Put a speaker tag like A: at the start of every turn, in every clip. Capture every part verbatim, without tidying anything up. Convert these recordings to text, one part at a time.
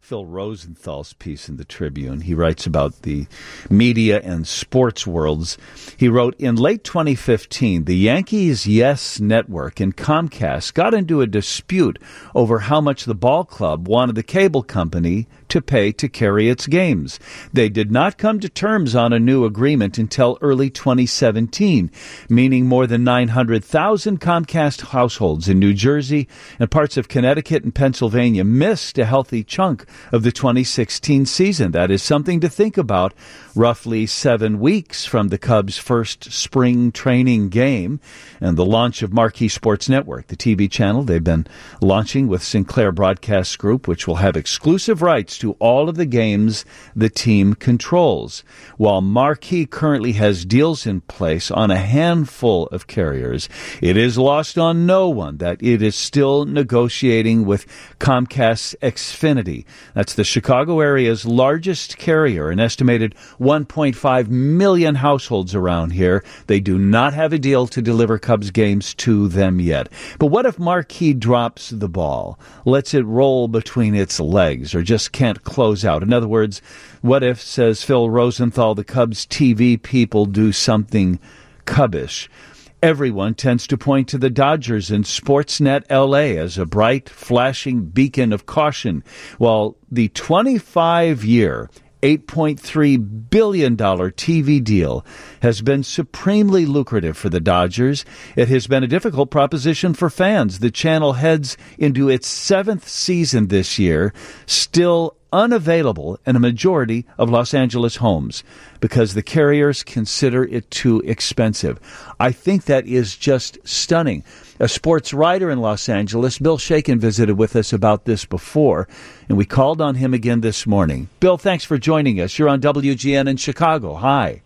A: Phil Rosenthal's piece in the Tribune. He writes about the media and sports worlds. He wrote, in late twenty fifteen, the Yankees Yes Network and Comcast got into a dispute over how much the ball club wanted the cable company to pay to carry its games. They did not come to terms on a new agreement until early twenty seventeen, meaning more than nine hundred thousand Comcast households in New Jersey and parts of Connecticut and Pennsylvania missed a healthy chunk of the twenty sixteen season. That is something to think about. Roughly seven weeks from the Cubs' first spring training game and the launch of Marquee Sports Network, the T V channel they've been launching with Sinclair Broadcast Group, which will have exclusive rights to all of the games the team controls. While Marquee currently has deals in place on a handful of carriers, it is lost on no one that it is still negotiating with Comcast Xfinity. That's the Chicago area's largest carrier, an estimated one point five million households around here. They do not have a deal to deliver Cubs games to them yet. But what if Marquee drops the ball, lets it roll between its legs, or just can't close out? In other words, what if, says Phil Rosenthal, the Cubs T V people do something Cubbish? Everyone tends to point to the Dodgers and Sportsnet L A as a bright, flashing beacon of caution, while the twenty-five-year eight point three billion dollars T V deal has been supremely lucrative for the Dodgers. It has been a difficult proposition for fans. The channel heads into its seventh season this year, still unavailable in a majority of Los Angeles homes because the carriers consider it too expensive. I think that is just stunning. A sports writer in Los Angeles, Bill Shakin, visited with us about this before, and we called on him again this morning. Bill, thanks for joining us. You're on W G N in Chicago. Hi.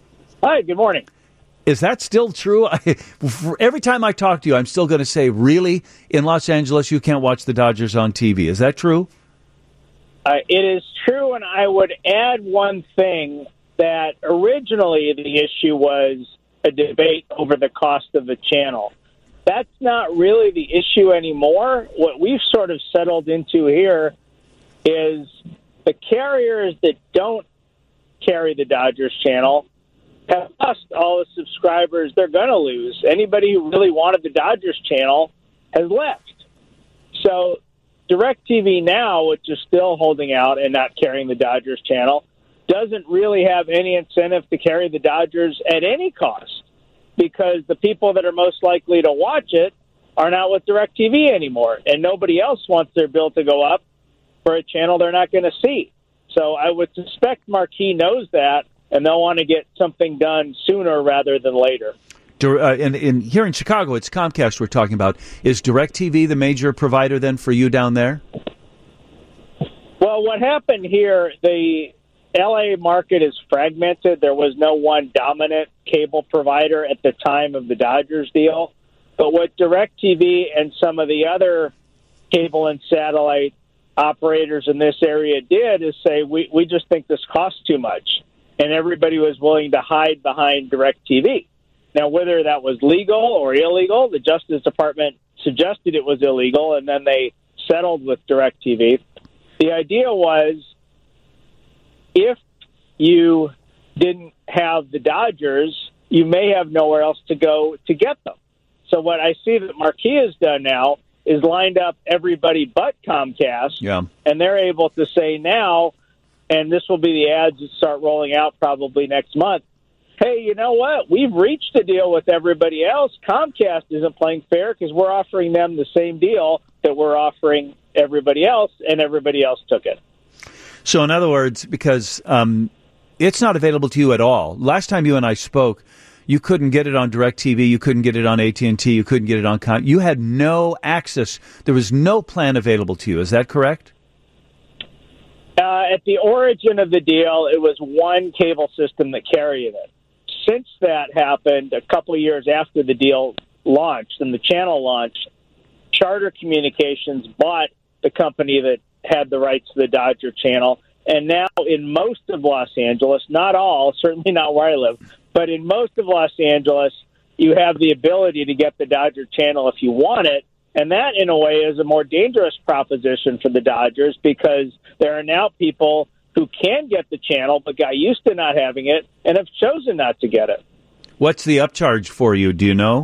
B: Hi, good morning.
A: Is that still true? I, every time I talk to you, I'm still going to say, really, in Los Angeles, you can't watch the Dodgers on T V. Is that true?
B: Uh, it is true, and I would add one thing, that originally the issue was a debate over the cost of the channel. That's not really the issue anymore. What we've sort of settled into here is the carriers that don't carry the Dodgers channel have lost all the subscribers they're going to lose. Anybody who really wanted the Dodgers channel has left. So DirecTV Now, which is still holding out and not carrying the Dodgers channel, doesn't really have any incentive to carry the Dodgers at any cost, because the people that are most likely to watch it are not with DirecTV anymore, and nobody else wants their bill to go up for a channel they're not going to see. So I would suspect Marquee knows that, and they'll want to get something done sooner rather than later.
A: Uh, and, and here in Chicago, it's Comcast we're talking about. Is DirecTV the major provider then for you down there?
B: Well, what happened here, the L A market is fragmented. There was no one dominant cable provider at the time of the Dodgers deal. But what DirecTV and some of the other cable and satellite operators in this area did is say, we, we just think this costs too much. And everybody was willing to hide behind DirecTV. Now, whether that was legal or illegal, the Justice Department suggested it was illegal, and then they settled with DirecTV. The idea was, if you didn't have the Dodgers, you may have nowhere else to go to get them. So what I see that Marquee has done now is lined up everybody but Comcast,
A: yeah.
B: and they're able to say now, and this will be the ads that start rolling out probably next month, hey, you know what? We've reached a deal with everybody else. Comcast isn't playing fair because we're offering them the same deal that we're offering everybody else, and everybody else took it.
A: So in other words, because um, it's not available to you at all. Last time you and I spoke, you couldn't get it on DirecTV, you couldn't get it on A T and T, you couldn't get it on Com. You had no access. There was no plan available to you. Is that correct?
B: Uh, at the origin of the deal, it was one cable system that carried it. Since that happened, a couple of years after the deal launched and the channel launched, Charter Communications bought the company that had the rights to the Dodger channel. And now in most of Los Angeles, not all, certainly not where I live, but in most of Los Angeles, you have the ability to get the Dodger channel if you want it. And that, in a way, is a more dangerous proposition for the Dodgers because there are now people who can get the channel but got used to not having it and have chosen not to get it.
A: What's the upcharge for you? Do you know?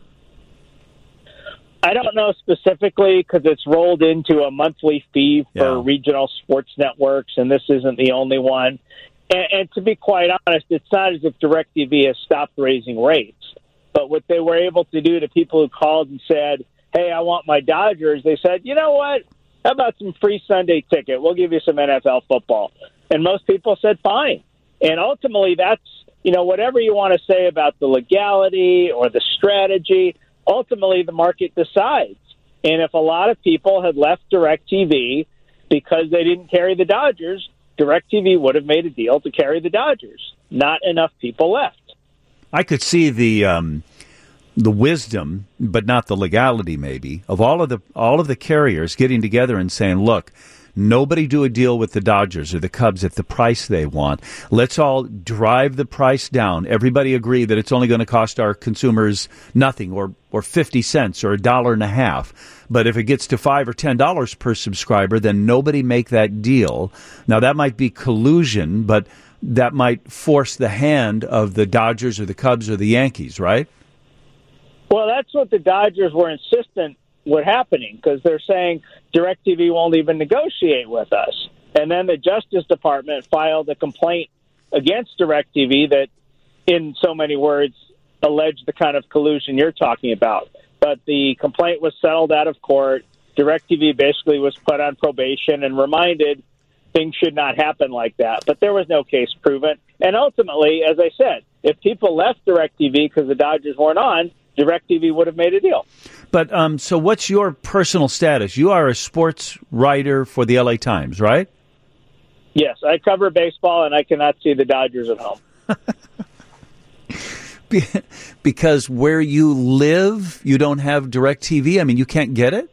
B: I don't know specifically because it's rolled into a monthly fee for
A: Yeah.
B: regional sports networks, and this isn't the only one. And, and to be quite honest, it's not as if DirecTV has stopped raising rates. But what they were able to do to people who called and said, hey, I want my Dodgers, they said, you know what? How about some free Sunday ticket? We'll give you some N F L football. And most people said, fine. And ultimately, that's, you know, whatever you want to say about the legality or the strategy, ultimately the market decides. And if a lot of people had left DirecTV because they didn't carry the Dodgers, DirecTV would have made a deal to carry the Dodgers. Not enough people left.
A: I could see the um, the wisdom, but not the legality, maybe, of all of the all of the carriers getting together and saying, "Look, nobody do a deal with the Dodgers or the Cubs at the price they want. Let's all drive the price down. Everybody agree that it's only going to cost our consumers nothing, or or fifty cents, or a dollar and a half. But if it gets to five or ten dollars per subscriber, then nobody make that deal." Now that might be collusion, but that might force the hand of the Dodgers or the Cubs or the Yankees, right?
B: Well, that's what the Dodgers were insistent would happening because they're saying DirecTV won't even negotiate with us. And then the Justice Department filed a complaint against DirecTV that, in so many words, alleged the kind of collusion you're talking about. But the complaint was settled out of court. DirecTV basically was put on probation and reminded things should not happen like that. But there was no case proven. And ultimately, as I said, if people left DirecTV because the Dodgers weren't on, DirecTV would have made a deal.
A: But um, so what's your personal status? You are a sports writer for the L A Times, right?
B: Yes, I cover baseball, and I cannot see the Dodgers at home.
A: Because where you live, you don't have DirecTV? I mean, you can't get it?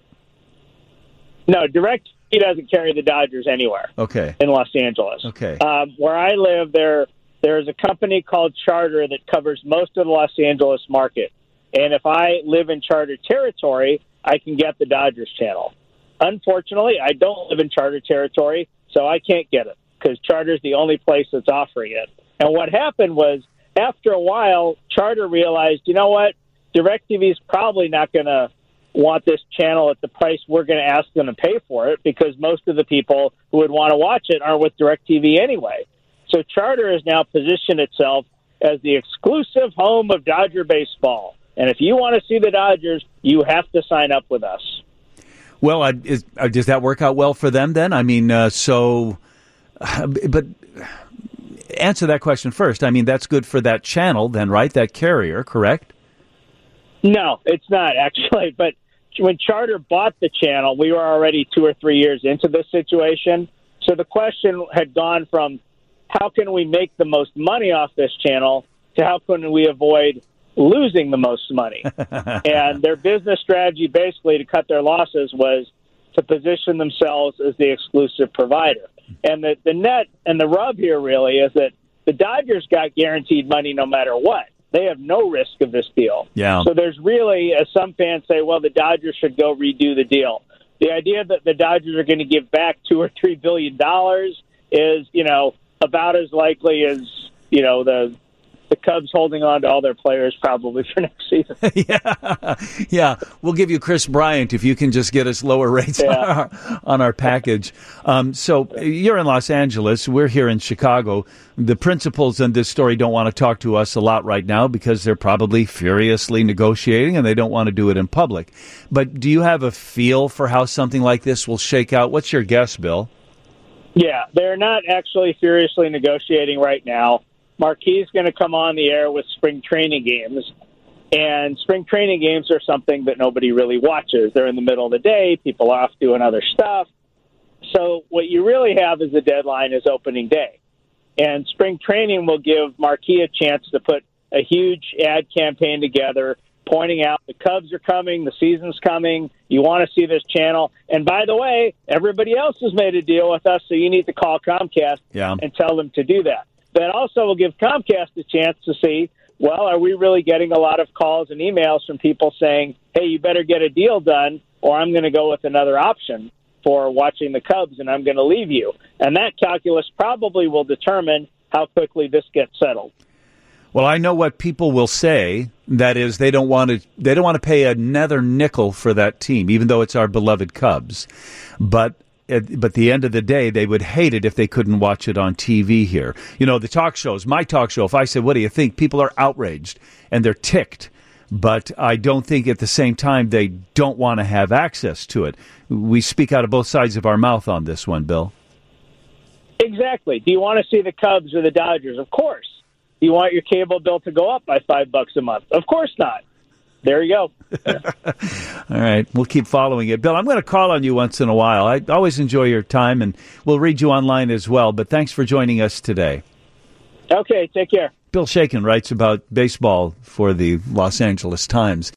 B: No, DirecTV doesn't carry the Dodgers anywhere.
A: Okay.
B: In Los Angeles.
A: Okay.
B: Um, where I live, there there's a company called Charter that covers most of the Los Angeles market. And if I live in Charter territory, I can get the Dodgers channel. Unfortunately, I don't live in Charter territory, so I can't get it because Charter is the only place that's offering it. And what happened was, after a while, Charter realized, you know what, DirecTV is probably not going to want this channel at the price we're going to ask them to pay for it because most of the people who would want to watch it are with DirecTV anyway. So Charter has now positioned itself as the exclusive home of Dodger baseball. And if you want to see the Dodgers, you have to sign up with us.
A: Well, uh, is, uh, does that work out well for them then? I mean, uh, so, uh, but answer that question first. I mean, that's good for that channel then, right? That carrier, correct?
B: No, it's not actually. But when Charter bought the channel, we were already two or three years into this situation. So the question had gone from how can we make the most money off this channel to how can we avoid losing the most money. And their business strategy basically to cut their losses was to position themselves as the exclusive provider. And the, the net and the rub here really is that the Dodgers got guaranteed money no matter what. They have no risk of this deal.
A: Yeah.
B: So there's really, as some fans say, well, the Dodgers should go redo the deal. The idea that the Dodgers are going to give back two or three billion dollars is, you know, about as likely as, you know, the the Cubs holding on to all their players probably for next season.
A: yeah, yeah. We'll give you Chris Bryant if you can just get us lower rates
B: yeah.
A: on, our, on our package. Um, so you're in Los Angeles. We're here in Chicago. The principals in this story don't want to talk to us a lot right now because they're probably furiously negotiating and they don't want to do it in public. But do you have a feel for how something like this will shake out? What's your guess, Bill?
B: Yeah, they're not actually furiously negotiating right now. Marquis going to come on the air with spring training games, and spring training games are something that nobody really watches. They're in the middle of the day. People are off doing other stuff. So what you really have as a deadline is opening day. And spring training will give Marquis a chance to put a huge ad campaign together, pointing out the Cubs are coming, the season's coming, you want to see this channel. And by the way, everybody else has made a deal with us, so you need to call Comcast
A: yeah.
B: and tell them to do that. That also will give Comcast a chance to see well, are we really getting a lot of calls and emails from people saying, hey, you better get a deal done or I'm going to go with another option for watching the Cubs and I'm going to leave you? And that calculus probably will determine how quickly this gets settled.
A: Well, I know what people will say. That is, they don't want to. They don't want to pay another nickel for that team, even though it's our beloved Cubs. But at, but the end of the day, they would hate it if they couldn't watch it on T V here. You know, the talk shows. My talk show. If I said, "What do you think?" people are outraged and they're ticked. But I don't think at the same time they don't want to have access to it. We speak out of both sides of our mouth on this one, Bill.
B: Exactly. Do you want to see the Cubs or the Dodgers? Of course. Do you want your cable bill to go up by five bucks a month? Of course not. There you go.
A: All right. We'll keep following it. Bill, I'm going to call on you once in a while. I always enjoy your time, and we'll read you online as well. But thanks for joining us today.
B: Okay. Take care.
A: Bill Shaikin writes about baseball for the Los Angeles Times.